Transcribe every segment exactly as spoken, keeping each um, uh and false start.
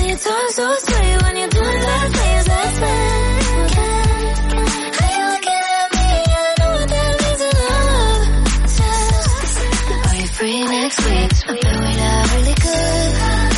you talk so sweet, when you do it like this, that's it. How you looking at me? I know what that means in love. Are you free next week? I bet we love really good.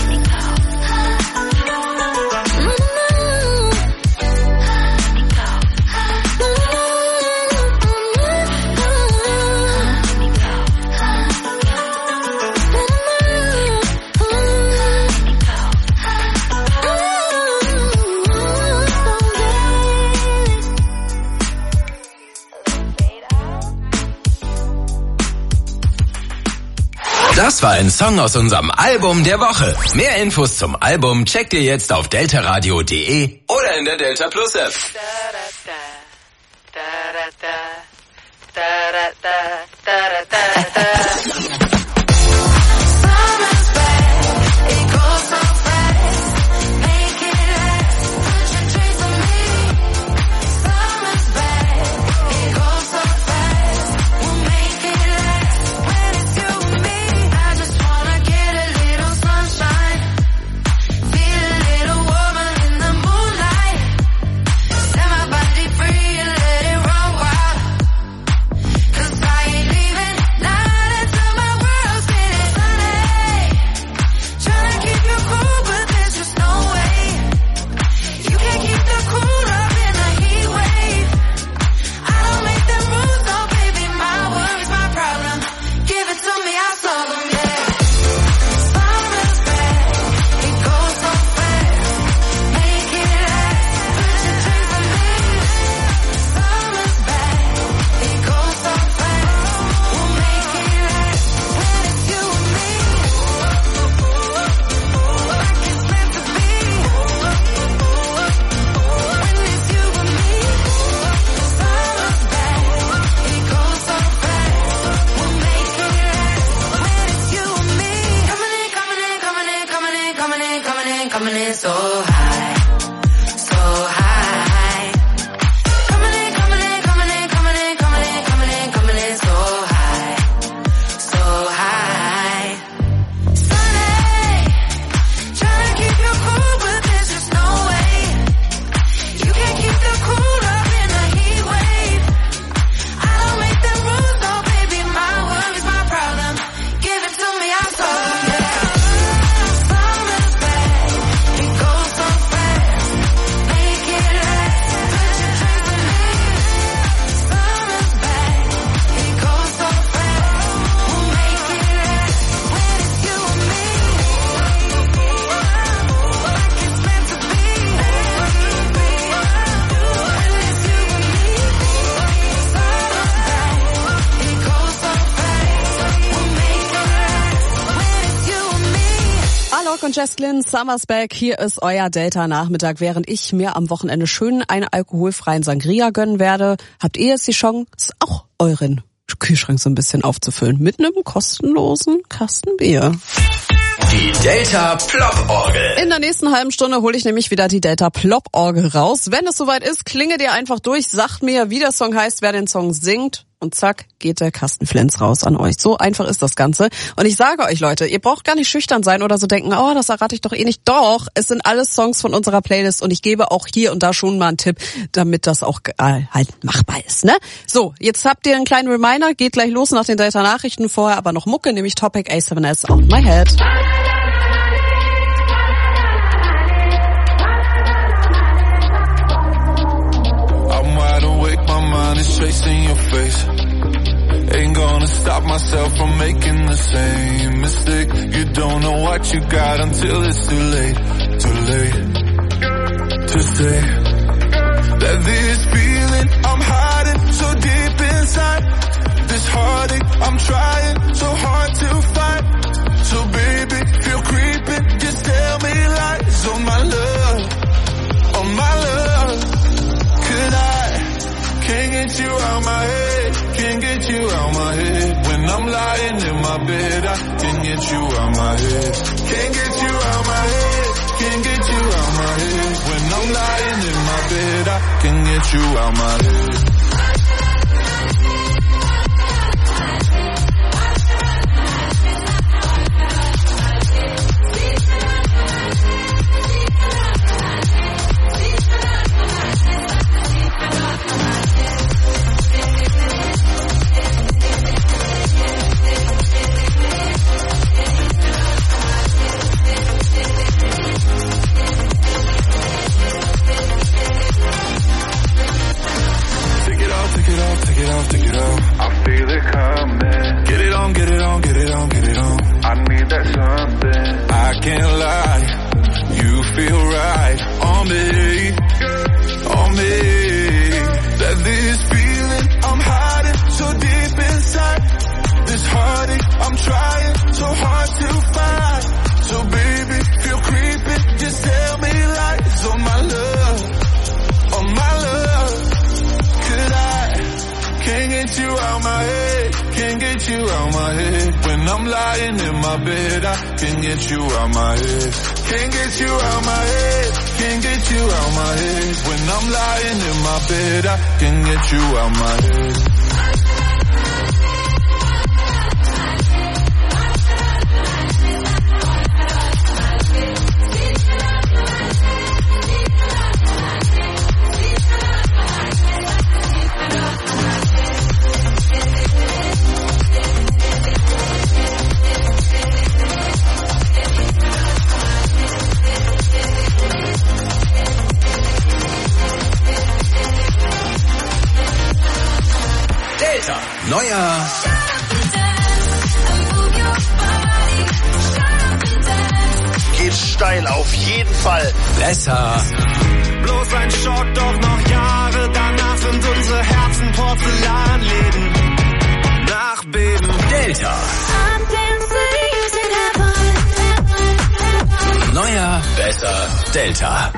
Das war ein Song aus unserem Album der Woche. Mehr Infos zum Album checkt ihr jetzt auf deltaradio punkt de oder in der Delta Plus App. und Jesslyn, Summer's Back. Hier ist euer Delta-Nachmittag. Während ich mir am Wochenende schön einen alkoholfreien Sangria gönnen werde, habt ihr jetzt die Chance, auch euren Kühlschrank so ein bisschen aufzufüllen. Mit einem kostenlosen Kasten Bier. Die Delta Plop-Orgel. In der nächsten halben Stunde hole ich nämlich wieder die Delta Plop-Orgel raus. Wenn es soweit ist, klingelt ihr einfach durch, sagt mir, wie der Song heißt, wer den Song singt und zack, geht der Kastenflens raus an euch. So einfach ist das Ganze. Und ich sage euch, Leute, ihr braucht gar nicht schüchtern sein oder so denken, oh, das errate ich doch eh nicht. Doch, es sind alles Songs von unserer Playlist und ich gebe auch hier und da schon mal einen Tipp, damit das auch äh, halt machbar ist, ne? So, jetzt habt ihr einen kleinen Reminder, geht gleich los nach den Delta-Nachrichten, vorher aber noch Mucke, nämlich Topic A seven S On My Head. Is chasing your face. Ain't gonna stop myself from making the same mistake. You don't know what you got until it's too late. Too late to say that this feeling I'm hiding so deep inside. This heartache I'm trying so hard to fight. So baby, feel creeping, just tell me lies on my love, on my love. Could I can't get you out my head, can't get you out my head. When I'm lying in my bed, I can't get you out my head. Can't get you out my head, can't get you out my head. When I'm lying in my bed, I can't get you out my head. my head. When I'm lying in my bed, I can't get you out my head. Can't get you out my head. Can't get you out my head. When I'm lying in my bed, I can't get you out my head. Neuer geht steil, auf jeden Fall. Besser. Bloß ein Schock, doch noch Jahre danach sind unsere Herzen Porzellanläden. Nachbeben. Delta. Neuer, besser, Delta.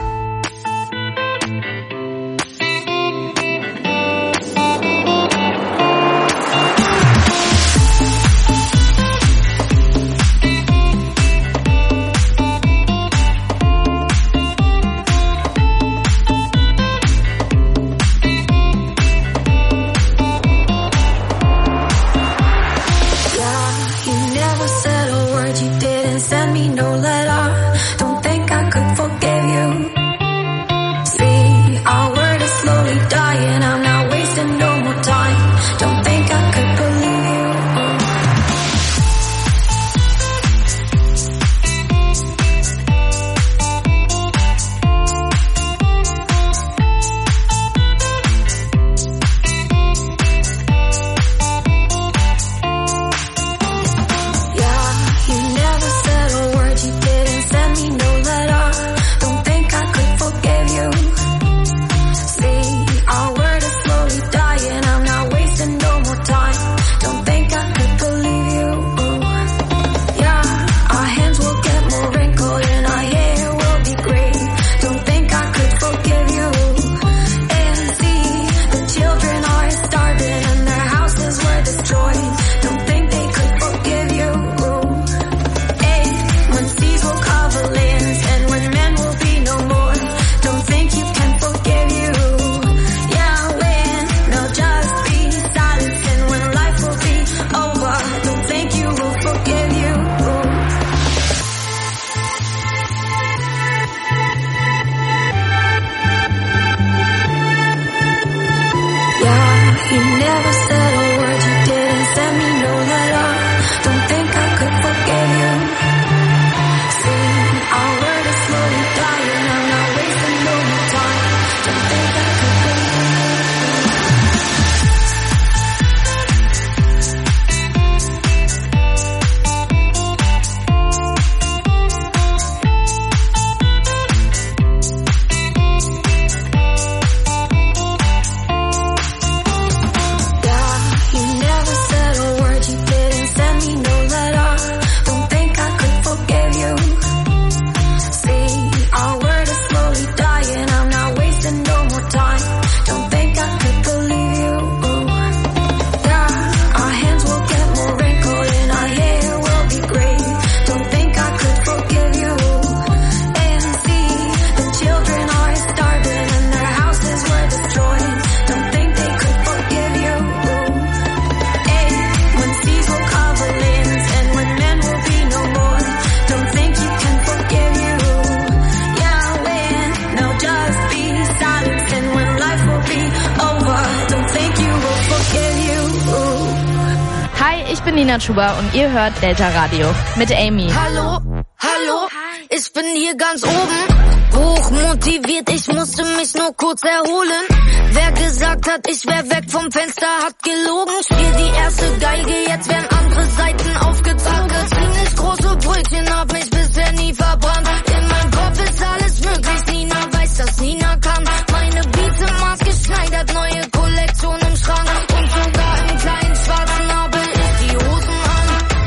Ich bin Nina Chuba und ihr hört Delta Radio mit Amy. Hallo, hallo, ich bin hier ganz oben. Hoch motiviert, ich musste mich nur kurz erholen. Wer gesagt hat, ich wär weg vom Fenster, hat gelogen. Spiel die erste Geige, jetzt werden andere Seiten aufgezogen. Ziemlich große Brötchen, hab mich bisher nie verbrannt. In meinem Kopf ist alles möglich, Nina weiß, dass Nina kann. Meine Beats sind maßgeschneidert, neue Kollektion im Schrank. Und sogar im kleinen schwarzen habe ich die Hosen an.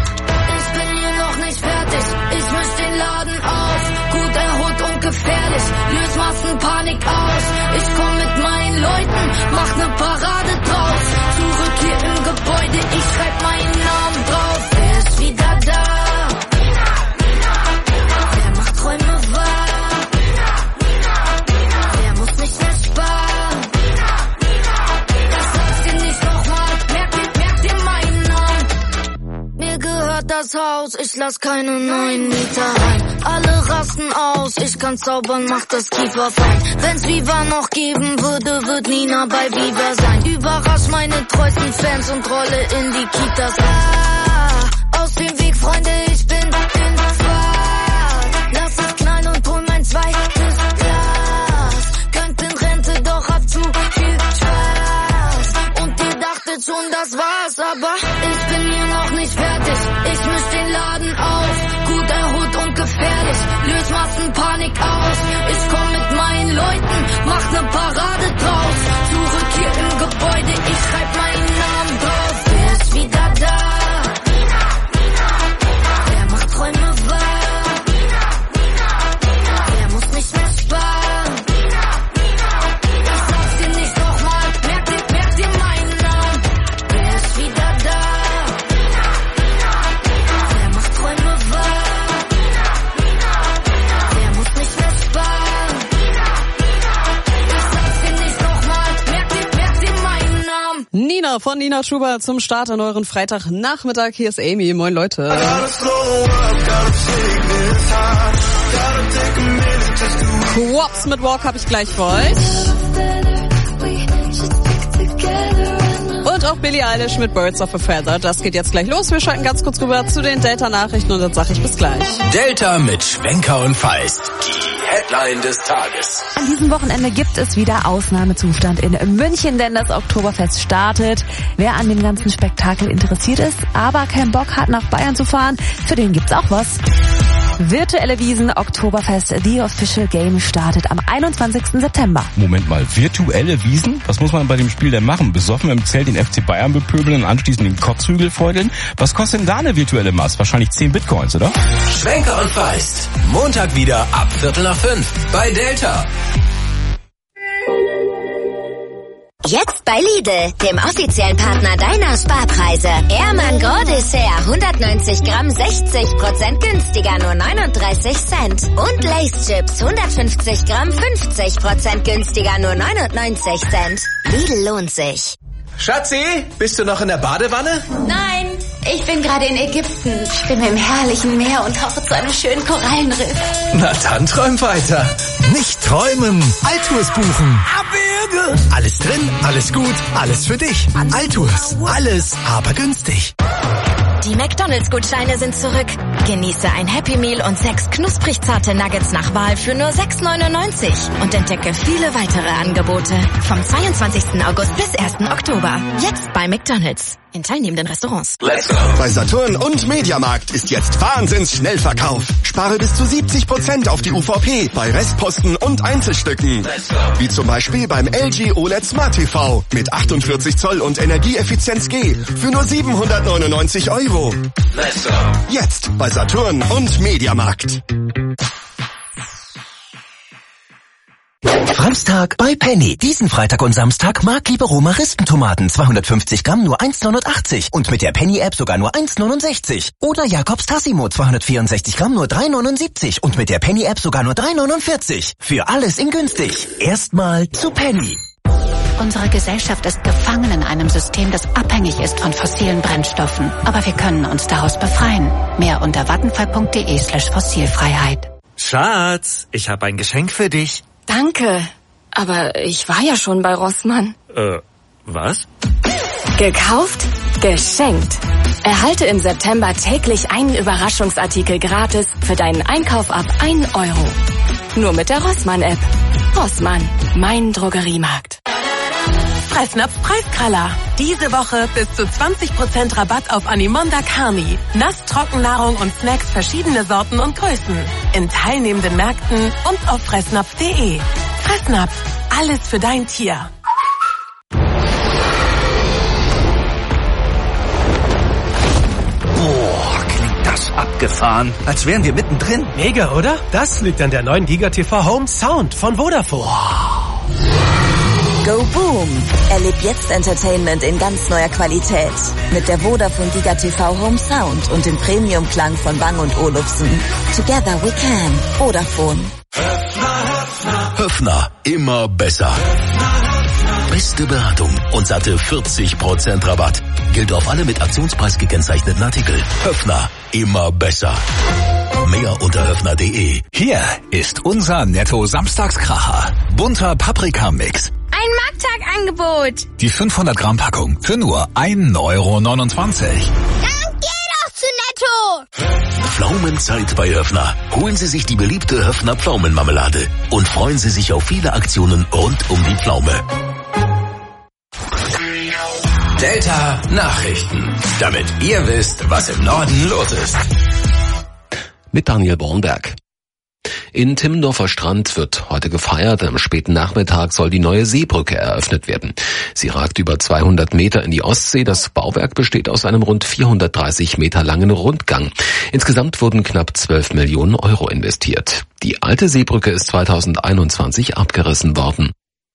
Ich bin hier noch nicht fertig, ich misch den Laden auf. Gut erholt und gefährlich, löse Massenpanik aus. Ich komm mit meinen Leuten, mach ne Parade draus. Zurück hier im Gebäude, ich schreib meinen Namen drauf. Haus, ich lass keine neuen Mieter rein. Alle rasten aus, ich kann zaubern, mach das Kiefer fein. Wenn's Viva noch geben würde, wird Nina bei Viva sein. Überrasch meine treuesten Fans und rolle in die Kitas. Ah, aus dem Weg, Freunde, ich bin in Fahrt. Lass es knallen und hol mein zweites Glas. Könnt in Rente, doch hab zu viel Spaß. Und ihr dachtet schon, das war's, aber ich bin hier noch nicht fertig. Ich misch den Laden auf, gut erholt und gefährlich. Löse Massenpanik aus, ich komm mit meinen Leuten, mach ne Parade draus. Zurück hier im Gebäude, ich schreib meinen Namen drauf. Wer ist wieder da? Nina, Nina, Nina. Wer macht Träume wahr? Nina, Nina, Nina. Wer muss nicht mehr sparen? Nina, Nina, Nina. Ich sag's dir nicht nochmal, merk dir, merk dir meinen Namen. Wer ist wieder da? Nina, Nina, Nina. Wer macht Träume wahr? Nina, Nina, Nina. Wer muss nicht mehr sparen? Nina, Nina, Nina. Ich sag's dir nicht nochmal, merk dir, merk dir meinen Namen. Nina von Nina Schuber zum Start an euren Freitagnachmittag. Hier ist Amy. Moin Leute. Quops mit Walk habe ich gleich für euch. Und auch Billie Eilish mit Birds of a Feather. Das geht jetzt gleich los. Wir schalten ganz kurz rüber zu den Delta-Nachrichten und dann sage ich bis gleich. Delta mit Schwenker und Feist. Die Headline des Tages. An diesem Wochenende gibt es wieder Ausnahmezustand in München, denn das Oktoberfest startet. Wer an dem ganzen Spektakel interessiert ist, aber keinen Bock hat, nach Bayern zu fahren, für den gibt's auch was. Virtuelle Wiesn Oktoberfest, The Official Game, startet am einundzwanzigsten September. Moment mal, virtuelle Wiesn? Was muss man bei dem Spiel denn machen? Besoffen im Zelt den F C Bayern bepöbeln und anschließend den Kotzhügel feudeln? Was kostet denn da eine virtuelle Maß? Wahrscheinlich zehn Bitcoins, oder? Schwenker und Feist. Montag wieder ab Viertel nach fünf bei Delta. Jetzt bei Lidl, dem offiziellen Partner deiner Sparpreise. Ehrmann Gros Dessert, hundertneunzig Gramm, sechzig Prozent günstiger, nur neununddreißig Cent. Und Lay's Chips, hundertfünfzig Gramm, fünfzig Prozent günstiger, nur neunundneunzig Cent. Lidl lohnt sich. Schatzi, bist du noch in der Badewanne? Nein, ich bin gerade in Ägypten. Schwimme im herrlichen Meer und hoffe zu einem schönen Korallenriff. Na dann träum weiter. Nicht träumen, Altours buchen. Abwürge. Alles drin, alles gut, alles für dich. Altours, alles, aber günstig. Die McDonalds-Gutscheine sind zurück. Genieße ein Happy Meal und sechs knusprig zarte Nuggets nach Wahl für nur sechs neunundneunzig und entdecke viele weitere Angebote. Vom zweiundzwanzigsten August bis ersten Oktober. Jetzt bei McDonalds. In teilnehmenden Restaurants. Let's go. Bei Saturn und Mediamarkt ist jetzt Wahnsinns-Schnellverkauf. Spare bis zu siebzig Prozent auf die U V P bei Restposten und Einzelstücken. Let's go. Wie zum Beispiel beim L G O L E D Smart T V mit achtundvierzig Zoll und Energieeffizienz G für nur siebenhundertneunundneunzig Euro. Let's go. Jetzt bei Saturn und Mediamarkt. Freitag bei Penny. Diesen Freitag und Samstag Mark-Liebe Romaristentomaten zweihundertfünfzig Gramm nur eins neunundachtzig und mit der Penny-App sogar nur eins neunundsechzig. Oder Jakobs Tassimo zweihundertvierundsechzig Gramm nur drei neunundsiebzig und mit der Penny-App sogar nur drei neunundvierzig. Für alles in günstig. Erstmal zu Penny. Unsere Gesellschaft ist gefangen in einem System, das abhängig ist von fossilen Brennstoffen. Aber wir können uns daraus befreien. Mehr unter vattenfall.de slash Fossilfreiheit. Schatz, ich habe ein Geschenk für dich. Danke, aber ich war ja schon bei Rossmann. Äh, was? Gekauft? Geschenkt. Erhalte im September täglich einen Überraschungsartikel gratis für deinen Einkauf ab ein Euro. Nur mit der Rossmann-App. Rossmann, mein Drogeriemarkt. Fressnapf Preiskraller. Diese Woche bis zu zwanzig Prozent Rabatt auf Animonda Carni. Nass-Trockennahrung und Snacks verschiedene Sorten und Größen. In teilnehmenden Märkten und auf fressnapf punkt de. Fressnapf. Alles für dein Tier. Boah, klingt das abgefahren. Als wären wir mittendrin. Mega, oder? Das liegt an der neuen Giga T V Home Sound von Vodafone. Wow. Go Boom! Erleb jetzt Entertainment in ganz neuer Qualität. Mit der Vodafone Giga T V Home Sound und dem Premium-Klang von Bang und Olufsen. Together we can. Vodafone. Höffner, immer besser. beste Beratung und satte vierzig Prozent Rabatt. Gilt auf alle mit Aktionspreis gekennzeichneten Artikel. Höffner, immer besser. Mehr unter höffner punkt de. Hier ist unser Netto-Samstagskracher. Bunter Paprikamix. Ein Markttagangebot. Die fünfhundert Gramm Packung für nur ein Euro neunundzwanzig. Dann geh doch zu Netto. Pflaumenzeit bei Höffner. Holen Sie sich die beliebte Höffner Pflaumenmarmelade und freuen Sie sich auf viele Aktionen rund um die Pflaume. Delta Nachrichten. Damit ihr wisst, was im Norden los ist. Mit Daniel Bornberg. In Timmendorfer Strand wird heute gefeiert. Am späten Nachmittag soll die neue Seebrücke eröffnet werden. Sie ragt über zweihundert Meter in die Ostsee. Das Bauwerk besteht aus einem rund vierhundertdreißig Meter langen Rundgang. Insgesamt wurden knapp zwölf Millionen Euro investiert. Die alte Seebrücke ist zweitausendeinundzwanzig abgerissen worden.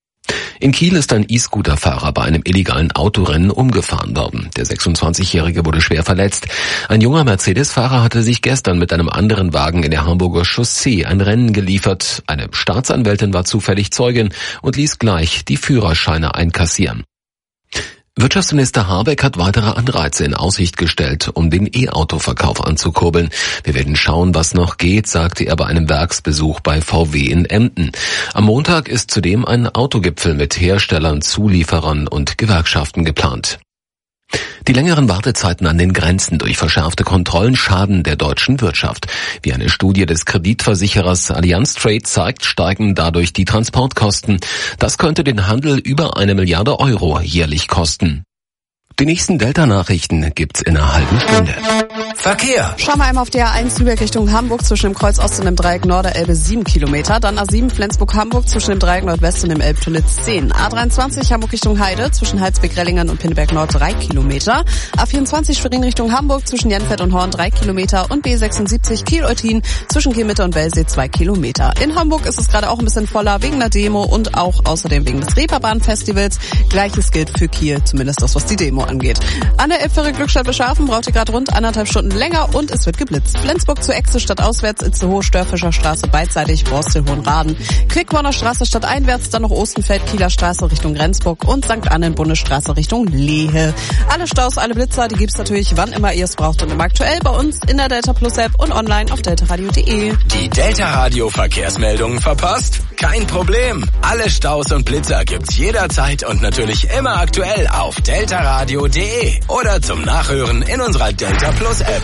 In Kiel ist ein E-Scooter-Fahrer bei einem illegalen Autorennen umgefahren worden. Der sechsundzwanzigjährige wurde schwer verletzt. Ein junger Mercedes-Fahrer hatte sich gestern mit einem anderen Wagen in der Hamburger Chaussee ein Rennen geliefert. Eine Staatsanwältin war zufällig Zeugin und ließ gleich die Führerscheine einkassieren. Wirtschaftsminister Habeck hat weitere Anreize in Aussicht gestellt, um den E-Auto-Verkauf anzukurbeln. Wir werden schauen, was noch geht, sagte er bei einem Werksbesuch bei V W in Emden. Am Montag ist zudem ein Autogipfel mit Herstellern, Zulieferern und Gewerkschaften geplant. Die längeren Wartezeiten an den Grenzen durch verschärfte Kontrollen schaden der deutschen Wirtschaft. Wie eine Studie des Kreditversicherers Allianz Trade zeigt, steigen dadurch die Transportkosten. Das könnte den Handel über eine Milliarde Euro jährlich kosten. Die nächsten Delta-Nachrichten gibt's in einer halben Stunde. Verkehr. Schauen wir einmal auf die A eins Lübeck Richtung Hamburg zwischen dem Kreuz Ost und dem Dreieck Norderelbe sieben Kilometer. Dann A sieben Flensburg-Hamburg zwischen dem Dreieck Nordwest und dem Elbtunnel zehn. A dreiundzwanzig Hamburg Richtung Heide zwischen Heilsberg-Rellingen und Pinneberg Nord drei Kilometer. A vierundzwanzig Schwerin Richtung Hamburg zwischen Jenfeld und Horn drei Kilometer. Und B sechsundsiebzig Kiel-Eutin zwischen Kielmitte und Wellsee zwei Kilometer. In Hamburg ist es gerade auch ein bisschen voller wegen der Demo und auch außerdem wegen des Reeperbahn-Festivals. Gleiches gilt für Kiel, zumindest das, was die Demo angeht. An der Elbfähre Glückstadt-Beschafen braucht ihr gerade rund anderthalb Stunden länger und es wird geblitzt. Flensburg zu Exe statt auswärts, Itzehoe, Störfischer Straße beidseitig, Borstel, Hohenraden. Quickborner Straße statt einwärts, dann noch Ostenfeld, Kieler Straße Richtung Rendsburg und Sankt Annen Bundesstraße Richtung Lehe. Alle Staus, alle Blitzer, die gibt's natürlich, wann immer ihr es braucht und immer aktuell bei uns in der Delta Plus App und online auf deltaradio punkt de. Die Delta Radio Verkehrsmeldungen verpasst? Kein Problem. Alle Staus und Blitzer gibt's jederzeit und natürlich immer aktuell auf deltaradio punkt de oder zum Nachhören in unserer Delta Plus App.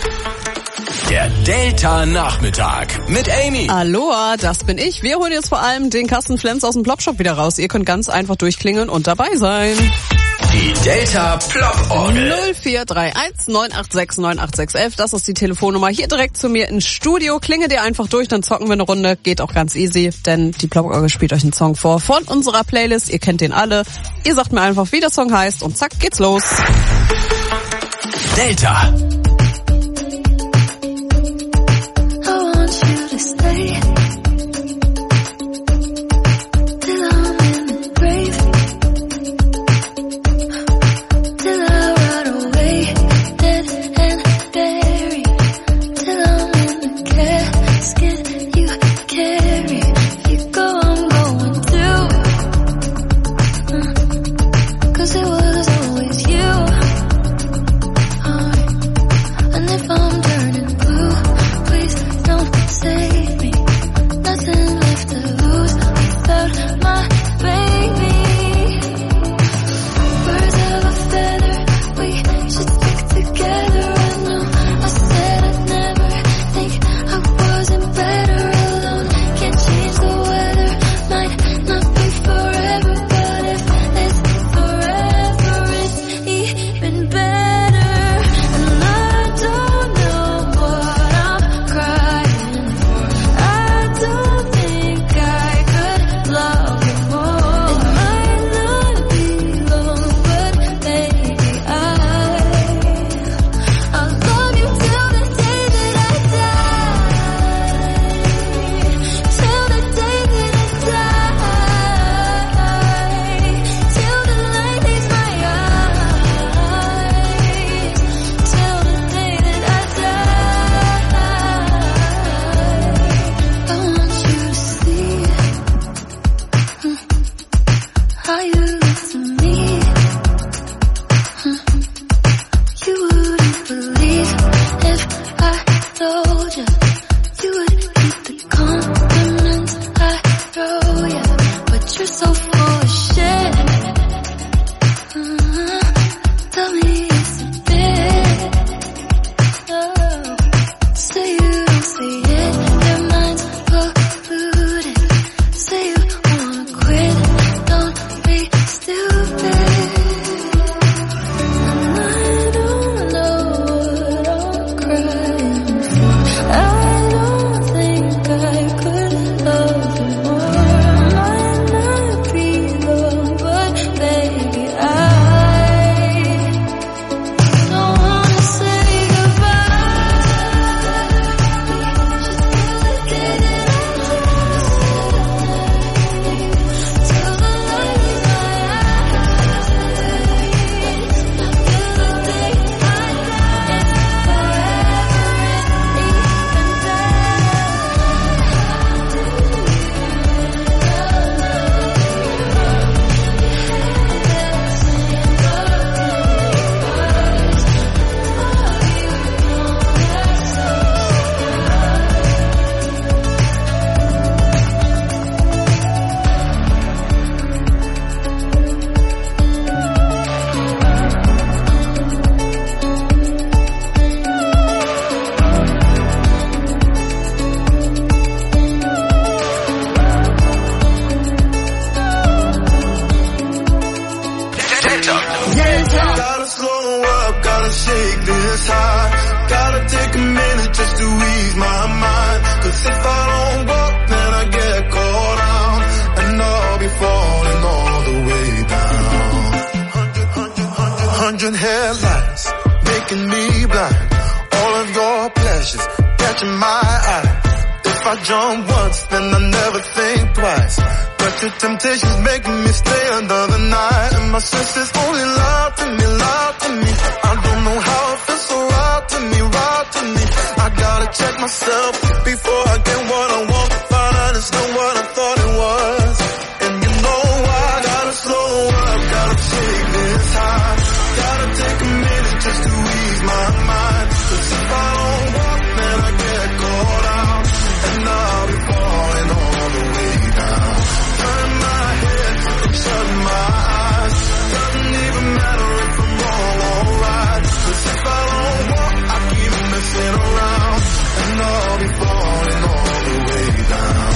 Der Delta Nachmittag mit Amy. Aloha, das bin ich. Wir holen jetzt vor allem den Kasten Flens aus dem Plopshop wieder raus. Ihr könnt ganz einfach durchklingeln und dabei sein. Die Delta Plop-Orgel. null vier drei eins neun acht sechs neun acht sechs eins, das ist die Telefonnummer hier direkt zu mir ins Studio. Klinge dir einfach durch, dann zocken wir eine Runde. Geht auch ganz easy, denn die Plop-Orgel spielt euch einen Song vor von unserer Playlist. Ihr kennt den alle. Ihr sagt mir einfach, wie der Song heißt und zack, geht's los. Delta. shake this high. Gotta take a minute just to ease my mind. Cause if I don't walk, then I get caught out. And I'll be falling all the way down. Hundred, hundred, hundred, hundred headlights making me blind. All of your pleasures catching my eye. If I jump once, then I never think twice. But your temptation's making me stay another night. And my senses only lie to me, lie to me. I don't know how it feels so right to me, right to me. I gotta check myself before I get what I want. Find out it's not what I thought it was. And you know I gotta slow up, gotta take this high. Gotta take a minute just to ease my mind. Cause if I don't walk, then I get caught out. And I'll be falling all the way down. Turn my head and shut my eyes. Doesn't even matter if I'm wrong or right. Cause if I don't walk, I keep messing around. And I'll be falling all the way down.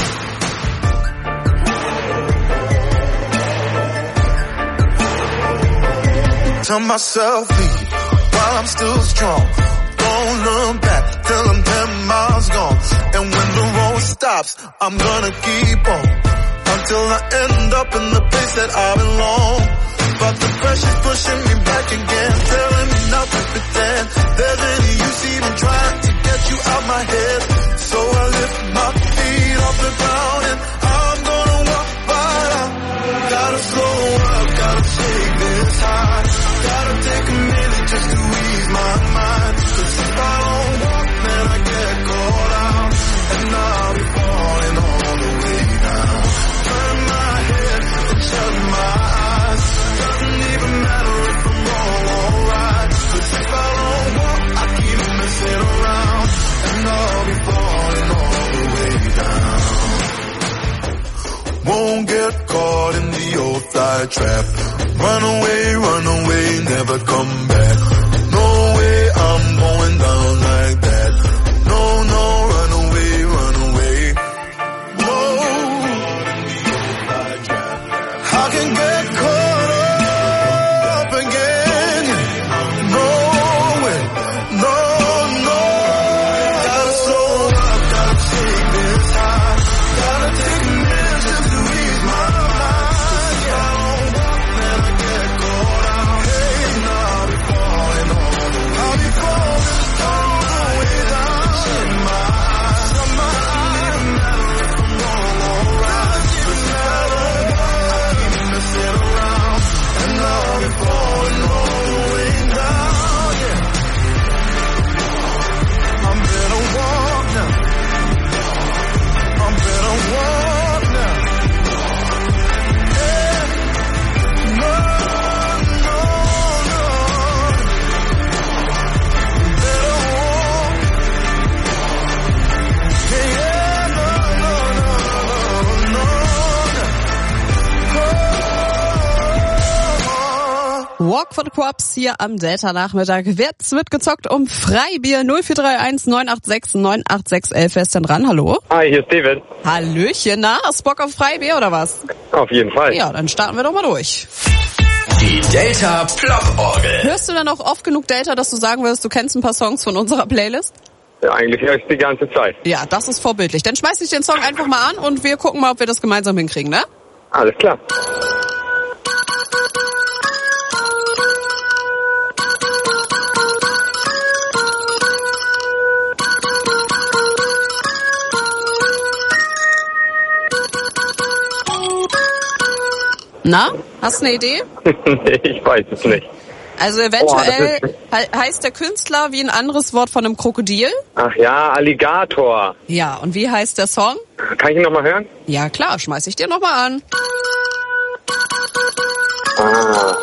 Tell myself leave while I'm still strong. Don't look back till I'm ten miles gone. And when the road stops, I'm gonna keep on until I end up in the place that I belong. But the pressure's pushing me back again, telling me not to pretend there's any use even trying to get you out my head. So I lift my feet off the ground and I'm gonna walk right out. Gotta slow up, gotta shake this high. Gotta take a minute just to ease my mind. Cause if I don't walk, then I get caught out. And I'll be falling all the way down. Turn my head and shut my eyes. Doesn't even matter if I'm wrong or right. Cause if I don't walk, I keep messing around. And I'll be falling all the way down. Won't get caught in the old fly trap. Run away, run away, never come back. No way I'm going down like that. No, no, run away, run away. Whoa. I can get caught up again. No way, no, no. Gotta slow up, gotta take this high. Gotta take a minute just to ease my mind. If I don't walk, then I get caught out. Hey, and I'll be falling all the way. I'll be falling all the way down. Shut my eyes, shut my eyes. Doesn't even matter if I'm wrong or right. Cause if I don't walk, I keep messing around. And I'll be falling all the way down, yeah. I'm better walk now. I'm better walk now. Yeah. No, no, no. Better walk. Yeah, yeah, no, no, no, no, no. Walk for the Crops hier am Delta-Nachmittag. Jetzt wird gezockt um Freibier null vier drei eins neun acht sechs neun acht sechs elf. Wer ist denn dran? Hallo? Hi, hier ist David. Hallöchen, na? Hast Bock auf Freibier oder was? Auf jeden Fall. Ja, dann starten wir doch mal durch. Die Delta Plop-Orgel. Hörst du dann auch oft genug Delta, dass du sagen würdest, du kennst ein paar Songs von unserer Playlist? Ja, eigentlich höre ich die ganze Zeit. Ja, das ist vorbildlich. Dann schmeiß ich den Song einfach mal an und wir gucken mal, ob wir das gemeinsam hinkriegen, ne? Alles klar. Na, hast du eine Idee? Nee, ich weiß es nicht. Also eventuell oh, he- heißt der Künstler wie ein anderes Wort von einem Krokodil. Ach ja, Alligator. Ja, und wie heißt der Song? Kann ich ihn nochmal hören? Ja klar, schmeiß ich dir nochmal an. Ah.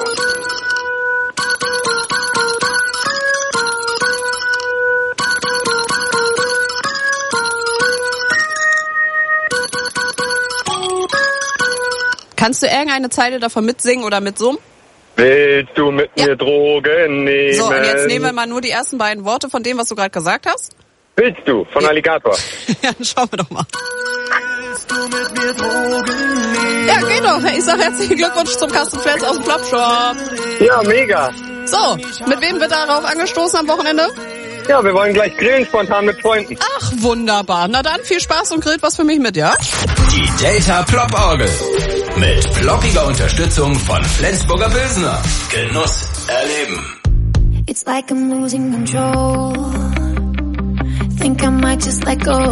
Kannst du irgendeine Zeile davon mitsingen oder mitsummen? Willst du mit ja. mir Drogen nehmen? So, und jetzt nehmen wir mal nur die ersten beiden Worte von dem, was du gerade gesagt hast. Willst du, von ja. Alligator. Ja, dann schauen wir doch mal. Willst du mit mir Drogen nehmen? Ja, geht doch. Ich sag herzlichen Glückwunsch zum Kasten Flens aus dem Plop-Shop. Ja, mega. So, mit wem wird darauf angestoßen am Wochenende? Ja, wir wollen gleich grillen spontan mit Freunden. Ach, wunderbar. Na dann, viel Spaß und grillt was für mich mit, ja? Die Delta Plop-Orgel. Mit ploppiger Unterstützung von Flensburger Pilsner. Genuss erleben. It's like I'm losing control. Think I might just let go.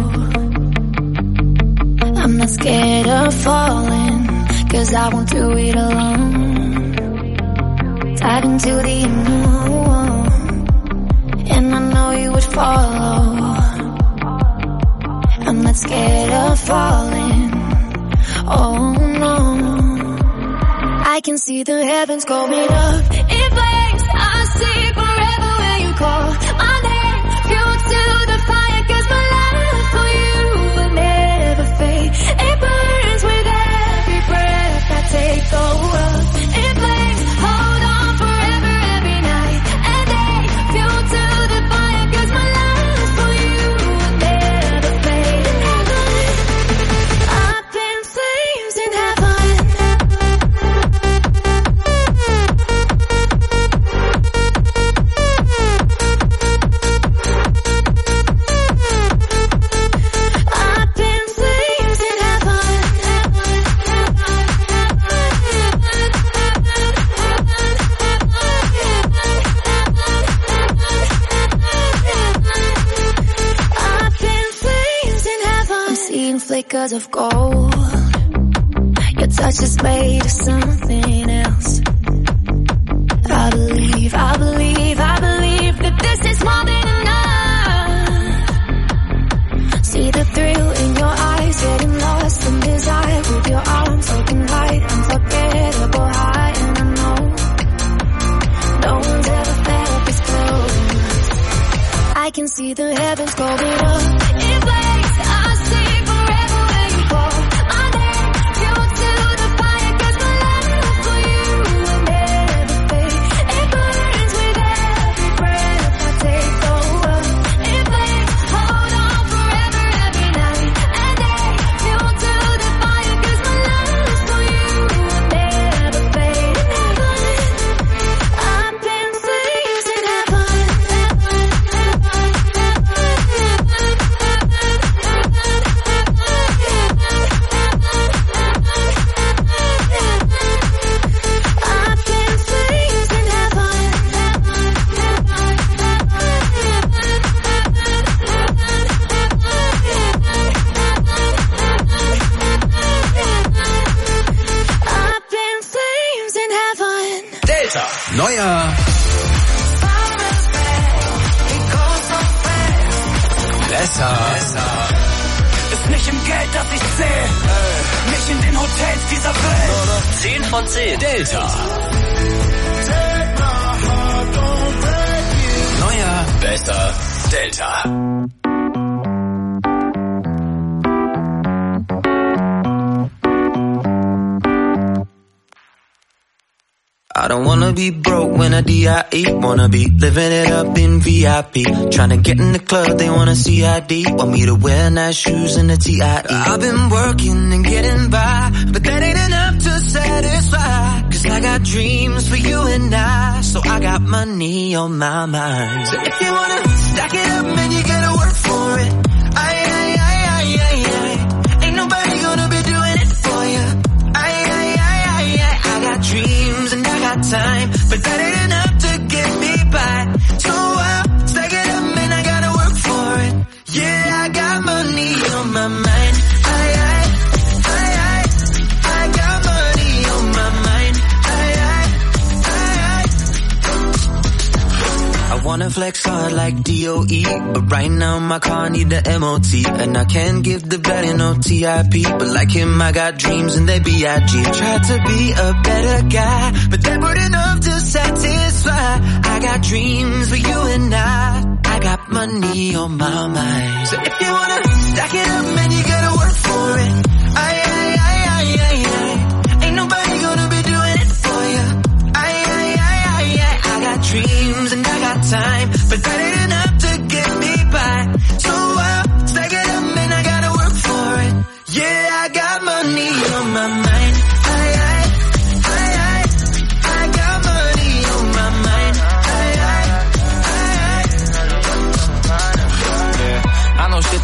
I'm not scared of falling, cause I won't do it alone. Dive into the unknown, and I know you would follow. I'm not scared of falling, oh no. I can see the heavens going up in flames. I see forever when you call my name. Fuel to the fire, cause my love for you will never fade. It burns with every breath I take. Go up in flames, hold on forever every night and day. Fuel to the fire, cause my love for you will never fade. Up in flames in heaven. Up in flames in heaven. Up in flames in heaven. I'm seeing flickers of gold. Your touch is made of something else. I believe, I believe, I believe that this is more than enough. See the thrill in your eyes, getting lost in desire. With your arms open wide, unforgettable high. And I know no one's ever felt this close. I can see the heavens going up in flames. I see forever when you call my name. Fuel to the fire, cause my love for you will never fade. It burns with every breath I take. Go up in flames, hold on forever every night and day. Fuel to the fire, cause my love for you will never fade. Up in flames in heaven. Up in flames in heaven. Up in flames in heaven. Delta. Neuer. Besser. Besser. Ist nicht im Geld, das ich sehe, nicht in den Hotels dieser Welt. zehn von zehn. Delta. Neuer. Besser. Delta. I don't wanna be broke when I D I E. Wanna be living it up in V I P. Tryna get in the club, they wanna C I D. Want me to wear nice shoes and a T I E. I've been working and getting by, but that ain't enough to satisfy. Cause I got dreams for you and I, so I got money on my mind. So if you wanna stack it up, man, you gotta work for it. Aye, aye, aye, aye, aye, aye. Ain't nobody gonna be doing it for you. Aye, aye, aye, aye, aye. I got dreams and I got time, but that ain't enough to get me by. So I'll stack it up, man, I gotta work for it. Yeah, I got money on my mind. Aye, aye, aye, aye. I got money on my mind. Aye, aye, aye, aye. I wanna flex hard like D O E, but right now my car need the M O T. And I can't give the better no T I P, but like him I got dreams and they B I G. Tried to be a better guy, but that weren't enough to satisfy. I got dreams for you and I, I got money on my mind. So if you wanna stack it up, man, you gotta work for it. Aye, aye, aye, aye, aye, aye. Ain't nobody gonna be doing it for you. Aye, aye, aye, aye, aye. I got dreams and I got time, but that ain't enough to get me by. So I'll stack it up, man, I gotta work for it. Yeah, I got money on my mind. Aye, aye, aye, aye. I got money on my mind.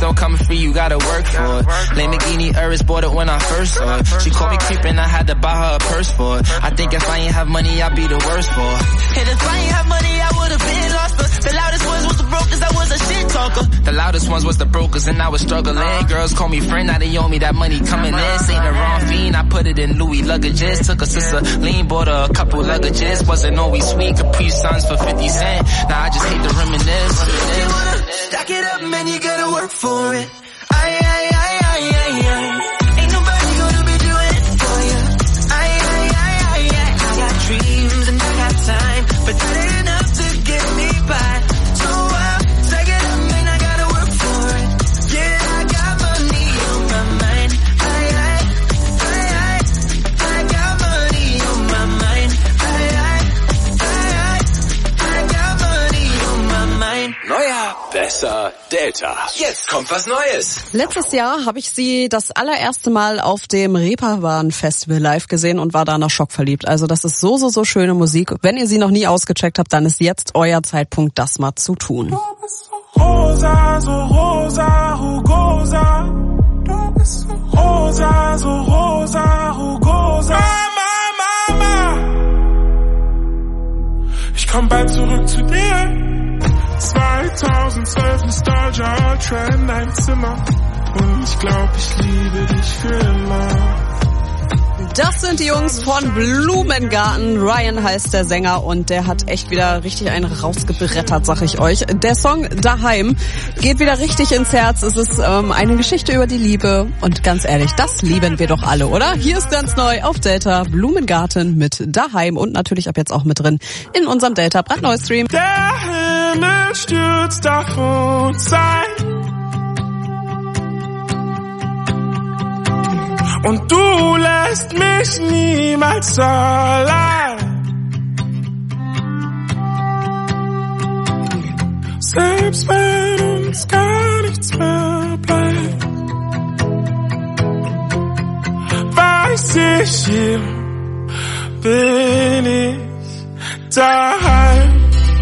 don't come free, you gotta work for it. Lamborghini Urus bought it when I first saw it. She called me creepin', I had to buy her a purse for it. I think if I ain't have money, I'd be the worst for it. And if I ain't have money, I would've been lost her. The loudest ones was the brokers, I was a shit talker. The loudest ones was the brokers, and I was struggling. Girls call me friend, now they owe me that money coming in. Ain't the wrong fiend, I put it in Louis luggages. Took a sister lean, bought her a couple luggages. Wasn't always sweet, Capri Suns for fifty cent. Now I just hate to reminisce. You wanna stack it up, man, you gotta work for it. Aye, aye, aye, aye, aye, aye. Ain't nobody gonna be doing it for you. Aye, aye, aye, aye, aye. I got dreams and I got time, but that ain't enough to get me by. So I'll stack it up, man, I gotta work for it. Yeah, I got money on my mind. Aye, aye, aye, aye. I got money on my mind. Aye, aye, aye, aye. I got money on my mind. Neuer, besser, Delta. Jetzt kommt was Neues. Letztes Jahr habe ich sie das allererste Mal auf dem Reeperbahn Festival live gesehen und war danach schockverliebt. Also das ist so, so, so schöne Musik. Wenn ihr sie noch nie ausgecheckt habt, dann ist jetzt euer Zeitpunkt, das mal zu tun. Du bist so rosa, so rosa, rugosa. Du bist so rosa, so rosa, rugosa. Mama, Mama. Ich komm bald zurück zu dir. zweitausendzwölf Nostalgia Trend, ein Zimmer. Und ich glaub, ich liebe dich für immer. Das sind die Jungs von Blumengarten. Ryan heißt der Sänger und der hat echt wieder richtig einen rausgebrettert, sag ich euch. Der Song Daheim geht wieder richtig ins Herz. Es ist ähm, eine Geschichte über die Liebe und ganz ehrlich, das lieben wir doch alle, oder? Hier ist ganz neu auf Delta Blumengarten mit Daheim und natürlich ab jetzt auch mit drin in unserem Delta brandneu-Stream. Der Himmel stürzt auf uns ein und du lässt mich niemals allein. Selbst wenn uns gar nichts mehr bleibt, weiß ich, hier bin ich daheim.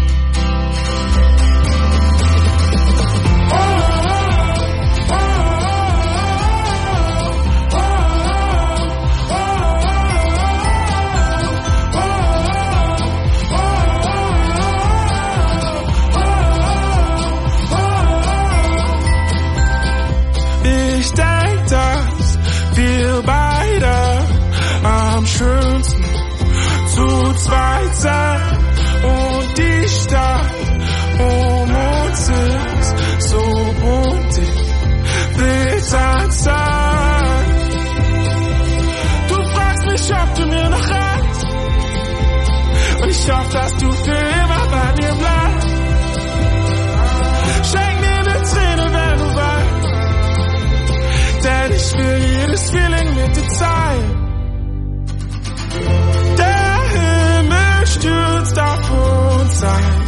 Ich denk, dass wir beide am schönsten zu zweit sind und die Stadt um uns ist so bunt, ich will's sein. Du fragst mich, ob du mir noch reichst und ich hoffe, dass du für immer bei mir bleibst. Schenk mir eine Träne, wenn du weißt, denn ich will jedes Feeling mit dir teilen. Der Himmel stürzt auf uns ein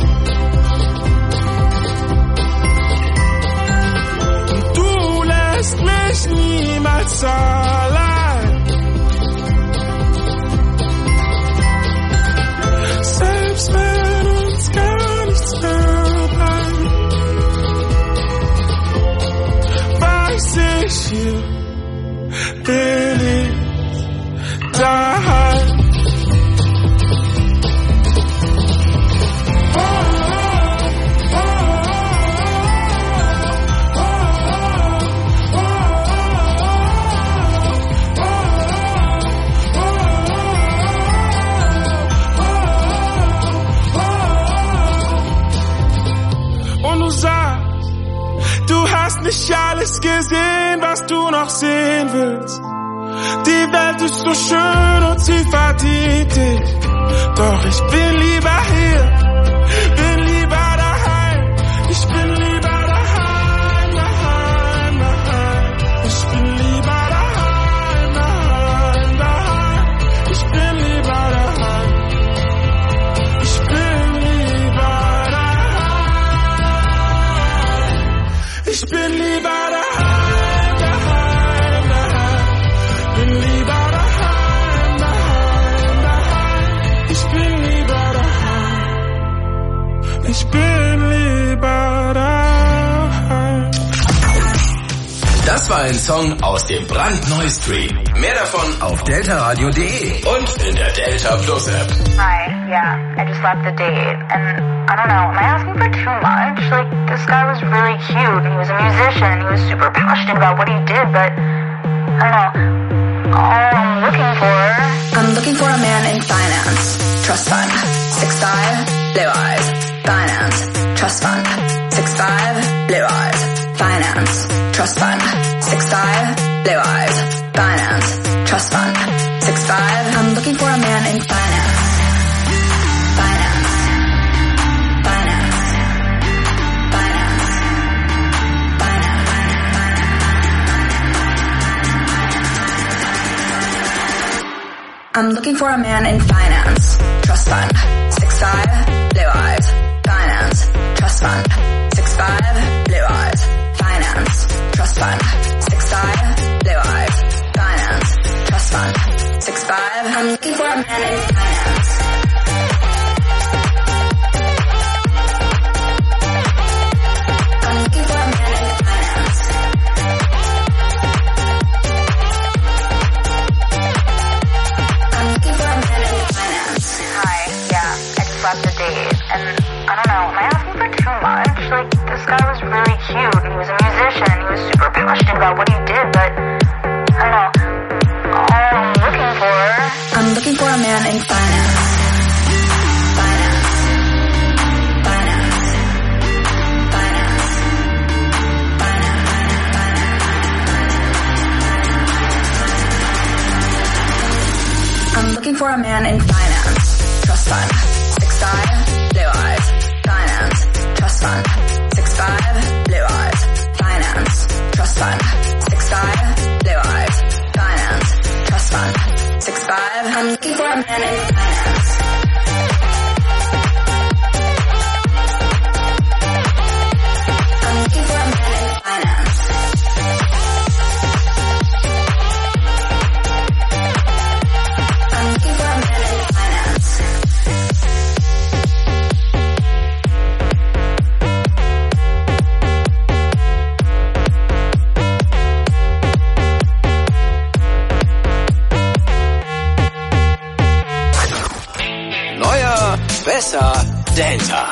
und du lässt mich niemals allein. Selbst wenn uns gar nichts mehr bleibt, weiß ich, hier bin ich daheim. Und du sagst, du hast nicht alles gesehen, was du noch sehen willst. Die Welt ist so schön und sie verdient dich. Doch ich bin lieber hier, bin lieber daheim. Ich bin lieber daheim, daheim, daheim. Ich bin lieber daheim, daheim, daheim. Ich bin lieber daheim. Ich bin lieber daheim. Ich bin lieber daheim. Bin lieber daheim, daheim, daheim. Ich bin lieber daheim. Das war ein Song aus dem brandneuen Stream. Mehr davon auf deltaradio punkt de und in der Delta Plus App. Hi, yeah, I just left the date, and I don't know, am I asking for too much? Like, this guy was really cute, and he was a musician, and he was super passionate about what he did, but, I don't know, all I'm looking for... I'm looking for a man in finance, trust fund, six five, blue eyes, finance, trust fund, six five, blue eyes, finance, trust fund, six five, blue eyes, finance, trust fund, six five. I'm looking for a man in finance, finance, finance, finance, finance. I'm looking for a man in finance, trust fund, six five, blue eyes, finance, trust fund, six five, blue eyes, finance, trust fund, six five, blue eyes, finance, trust fund, six five. I'm looking for a man in finance. I'm looking for a man in finance. I'm looking for a man in finance. Hi, yeah, I just left the date, and I don't know, am I asking for too much? Like, this guy was really cute, and he was a musician, and he was super passionate about what he did, but, I don't know, all I'm looking for... I'm looking for a man in finance. Finance. Finance. Finance. Finance. I'm looking for a man in finance. Trust fund. Six five, blue eyes. Finance. Trust fund. Six five, blue eyes. Finance. Trust fund. Six five, blue eyes. Finance. Trust fund. Six five. I'm looking for a man in finance. I'm looking for a man in finance. I'm looking for a man in finance. Neuer, besser, Delta.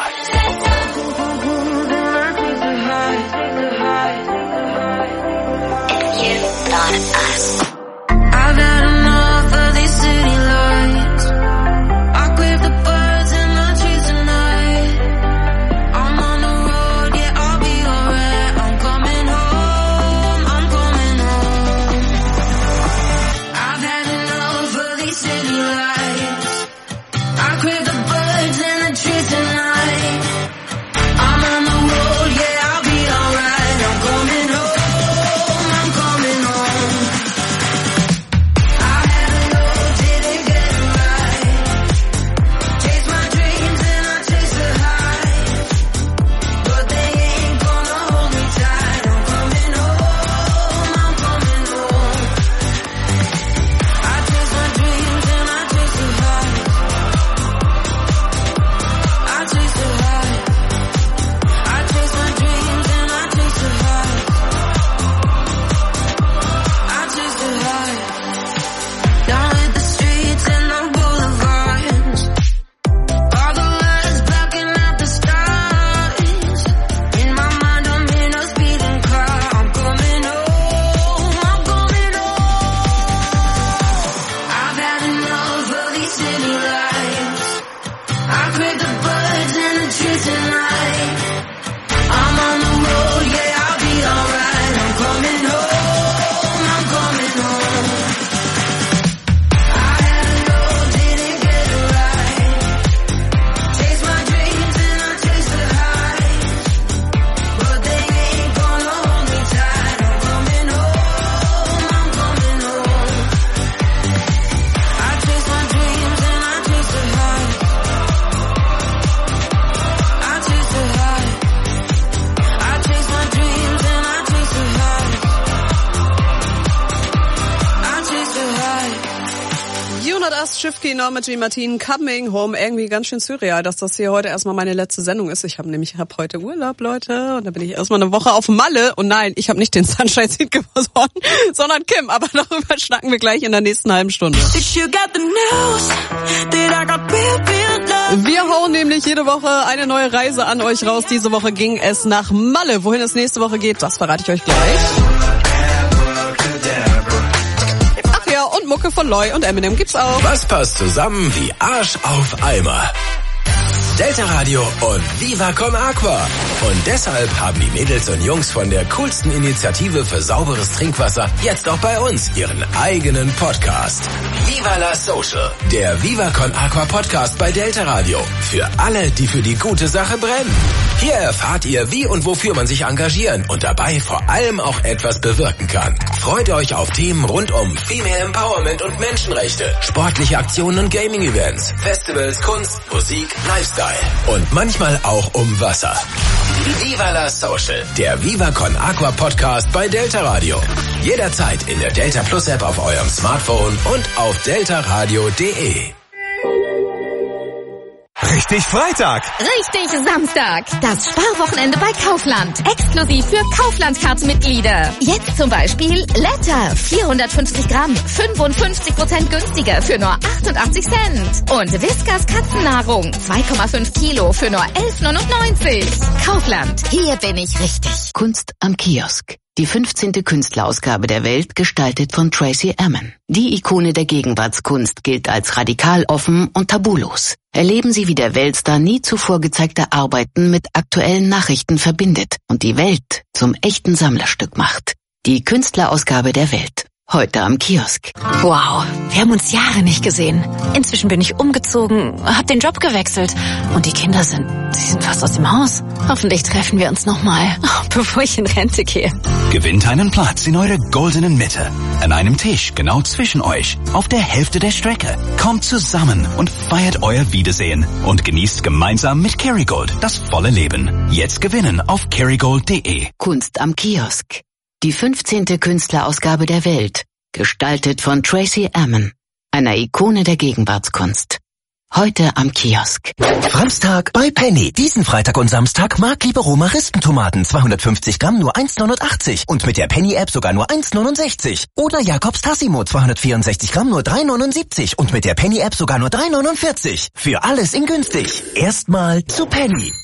I've had enough of these city lights. I crave the birds and the trees tonight. I'm on the road, yeah, I'll be alright. I'm coming home, I'm coming home. I've had enough of these city lights. I crave the birds and the trees tonight. hundertacht Schiffki noch mit Martin Coming Home. Irgendwie ganz schön surreal, dass das hier heute erstmal meine letzte Sendung ist. Ich habe nämlich hab heute Urlaub, Leute. Und da bin ich erstmal eine Woche auf Malle. Und nein, ich habe nicht den Sunshine Seed gewonnen, sondern Kim. Aber darüber schnacken wir gleich in der nächsten halben Stunde. Wir hauen nämlich jede Woche eine neue Reise an euch raus. Diese Woche ging es nach Malle. Wohin es nächste Woche geht, das verrate ich euch gleich. Ach ja, und Mucke von Loy und Eminem gibt's auch. Was passt zusammen wie Arsch auf Eimer? Delta Radio und Viva Con Aqua. Und deshalb haben die Mädels und Jungs von der coolsten Initiative für sauberes Trinkwasser jetzt auch bei uns ihren eigenen Podcast. Viva la Social, der Viva Con Aqua Podcast bei Delta Radio. Für alle, die für die gute Sache brennen. Hier erfahrt ihr, wie und wofür man sich engagieren und dabei vor allem auch etwas bewirken kann. Freut euch auf Themen rund um Female Empowerment und Menschenrechte, sportliche Aktionen und Gaming-Events, Festivals, Kunst, Musik, Lifestyle und manchmal auch um Wasser. Viva la Social, der Viva Con Aqua Podcast bei Delta Radio. Jederzeit in der Delta Plus App auf eurem Smartphone und auf deltaradio punkt de. Richtig Freitag. Richtig Samstag. Das Sparwochenende bei Kaufland. Exklusiv für Kaufland-Card-Mitglieder. Jetzt zum Beispiel Letter. vierhundertfünfzig Gramm. fünfundfünfzig Prozent günstiger für nur achtundachtzig Cent. Und Whiskas Katzennahrung. zwei Komma fünf Kilo für nur elf neunundneunzig. Kaufland. Hier bin ich richtig. Kunst am Kiosk. Die fünfzehnte Künstlerausgabe der Welt, gestaltet von Tracey Emin. Die Ikone der Gegenwartskunst gilt als radikal offen und tabulos. Erleben Sie, wie der Weltstar nie zuvor gezeigte Arbeiten mit aktuellen Nachrichten verbindet und die Welt zum echten Sammlerstück macht. Die Künstlerausgabe der Welt. Heute am Kiosk. Wow, wir haben uns Jahre nicht gesehen. Inzwischen bin ich umgezogen, hab den Job gewechselt. Und die Kinder sind, sie sind fast aus dem Haus. Hoffentlich treffen wir uns nochmal, bevor ich in Rente gehe. Gewinnt einen Platz in eurer goldenen Mitte. An einem Tisch genau zwischen euch. Auf der Hälfte der Strecke. Kommt zusammen und feiert euer Wiedersehen. Und genießt gemeinsam mit Kerrygold das volle Leben. Jetzt gewinnen auf kerrygold punkt de. Kunst am Kiosk. Die fünfzehnte Künstlerausgabe der Welt, gestaltet von Tracey Emin, einer Ikone der Gegenwartskunst. Heute am Kiosk. Franztag bei Penny. Diesen Freitag und Samstag Mark Libero Maristentomaten zweihundertfünfzig Gramm nur eins neunundachtzig und mit der Penny-App sogar nur eins neunundsechzig. Oder Jakobs Tassimo zweihundertvierundsechzig Gramm nur drei neunundsiebzig und mit der Penny-App sogar nur drei neunundvierzig. Für alles in günstig. Erstmal zu Penny.